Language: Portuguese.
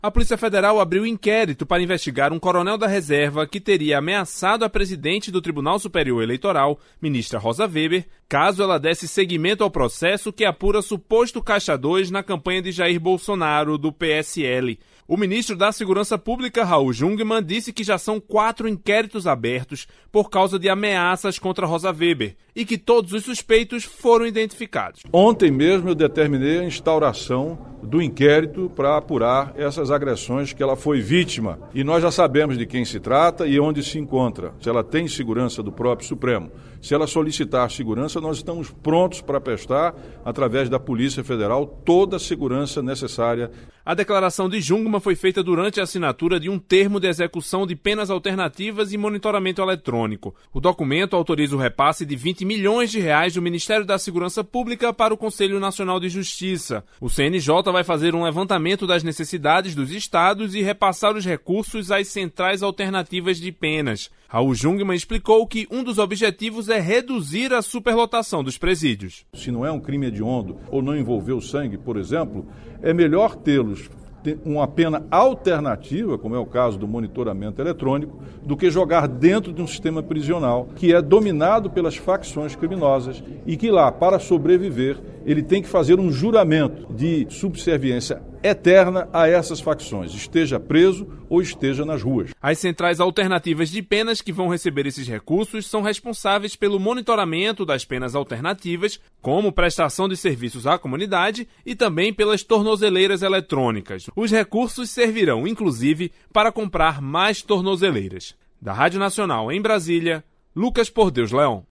A Polícia Federal abriu inquérito para investigar um coronel da reserva que teria ameaçado a presidente do Tribunal Superior Eleitoral, ministra Rosa Weber, caso ela desse seguimento ao processo que apura suposto caixa 2 na campanha de Jair Bolsonaro, do PSL. O ministro da Segurança Pública, Raul Jungmann, disse que já são 4 inquéritos abertos por causa de ameaças contra Rosa Weber e que todos os suspeitos foram identificados. Ontem mesmo eu determinei a instauração do inquérito para apurar essas agressões que ela foi vítima. E nós já sabemos de quem se trata e onde se encontra. Se ela tem segurança do próprio Supremo. Se ela solicitar segurança, nós estamos prontos para prestar, através da Polícia Federal, toda a segurança necessária. A declaração de Jungmann foi feita durante a assinatura de um termo de execução de penas alternativas e monitoramento eletrônico. O documento autoriza o repasse de 20 milhões de reais do Ministério da Segurança Pública para o Conselho Nacional de Justiça. O CNJ vai fazer um levantamento das necessidades dos estados e repassar os recursos às centrais alternativas de penas. Raul Jungmann explicou que um dos objetivos é reduzir a superlotação dos presídios. Se não é um crime hediondo ou não envolveu sangue, por exemplo, é melhor tê-los uma pena alternativa, como é o caso do monitoramento eletrônico, do que jogar dentro de um sistema prisional que é dominado pelas facções criminosas e que lá, para sobreviver, ele tem que fazer um juramento de subserviência eterna a essas facções, esteja preso ou esteja nas ruas. As centrais alternativas de penas que vão receber esses recursos são responsáveis pelo monitoramento das penas alternativas, como prestação de serviços à comunidade e também pelas tornozeleiras eletrônicas. Os recursos servirão, inclusive, para comprar mais tornozeleiras. Da Rádio Nacional em Brasília, Lucas Por Deus Leão.